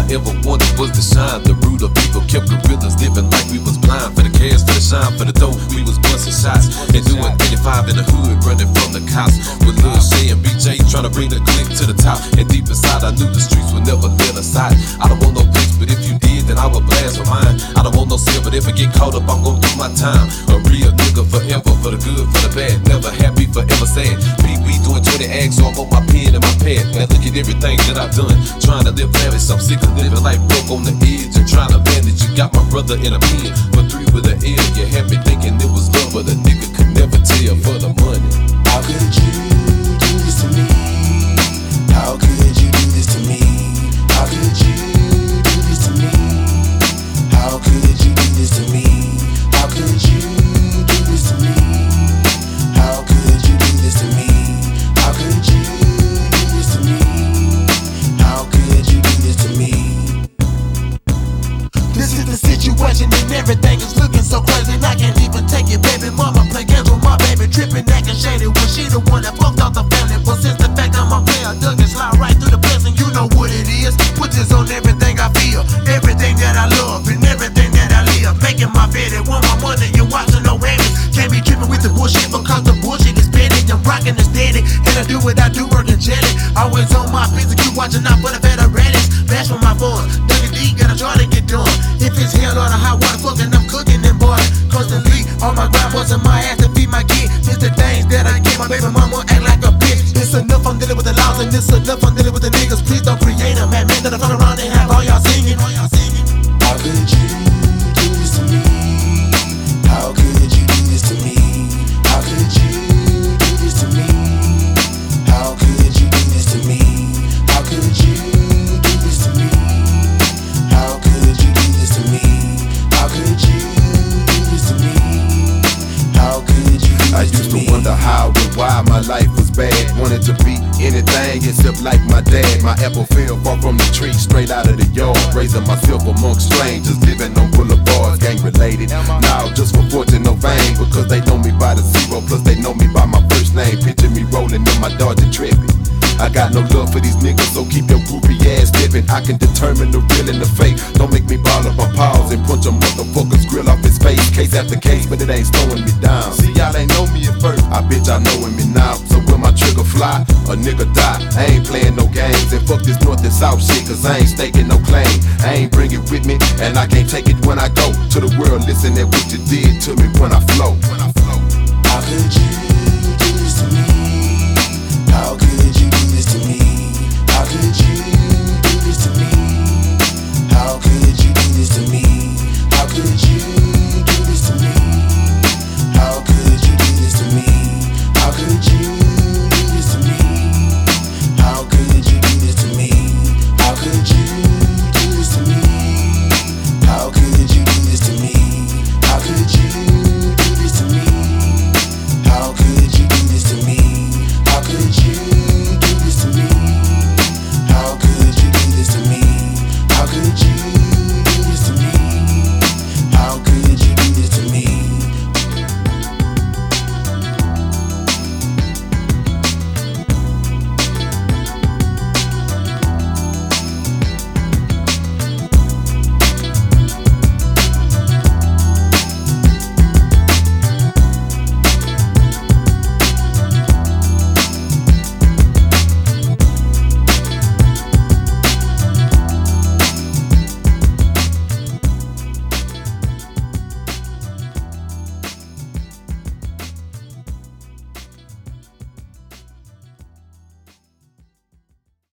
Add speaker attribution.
Speaker 1: ever wanted was to shine. The root of evil kept gorillas living like we was blind. For the cash, for the shine, for the dough, we was busting shots and doing 85 in the hood, running from the cops with Lil Shay and BJ trying to bring the click to the top. And deep inside, I knew the streets would never let aside. I don't want no bitch, but if you did, then I would blast for mine. I don't want no sin, but if I get caught up, I'm gonna do my time. A real nigga forever, for the good, for the bad, never happy, forever sad. We doing 20 acts, so I'm on my pen and my pad. Now look at everything that I've done, trying to live lavish. I'm sick of living life broke on the edge and trying to manage. You got my brother in a pen, but 3 with an L. You had me thinking it was love, but a nigga could never tell for the money.
Speaker 2: How could you do this to me? How could you do this to me? How could you do this to me? How could you do this to me? How could you do this to me? How could you do this to me? How could you do this to me? How could you do this to me? This is the situation and everything is looking so crazy and I can't even take it. Baby mama play games with my baby, tripping, acting shady. Was she the one that fucked off the family? But since the fact I'm a player, dug and slide right through the blessing. You know what it is. Put this on everything I feel, everything that I love and everything that I live. Making my bed and want my money, you watching no Emmys. Can't be tripping with the bullshit because the bullshit is petty. I'm rocking the steady and I do what I do, working jelly. Always on my physical, you watching out for the veterans. Bash for my boys, WD got a joy to get done. If it's hell or the hot water, fucking I'm cooking and boiling constantly. On my grind, busting my ass to feed my kid. It's the things that I get, my baby mama act like a bitch. It's enough, I'm dealing with the laws, and it's enough, I'm dealing with the niggas. Please don't create a madman that'll fuck around and have all y'all singing. How could you do this to me? How could you do this to me? How could you do this to me? How could you do this to me? How could you do this to me? How could you do this to me? How could you do this to me? How could you do this to me?
Speaker 3: I used to wonder how and why my life was bad. Wanted to be anything except like my dad. My apple fell far from the tree, straight out of the yard. Raising myself amongst strangers, living on boulevards, gang related. Now just for fortune, no fame, because they know me by the zero, plus they know me by my first name. Picture me rolling in my Dodge tripping. I got no love for these niggas, so keep your groupie ass dipping. I can determine the real and the fake. Don't make me ball up my paws and punch a motherfucker's grill off his face. Case after case, but it ain't slowing me down. See, y'all ain't know me at first, I bet y'all knowin' me now. So when my trigger fly, a nigga die. I ain't playing no games, and fuck this north and south shit, cause I ain't staking no claim. I ain't bring it with me, and I can't take it when I go to the world. Listen at what you did to me when I flow.
Speaker 2: How could you do this to me? How could you do this to me? How could you do this to me?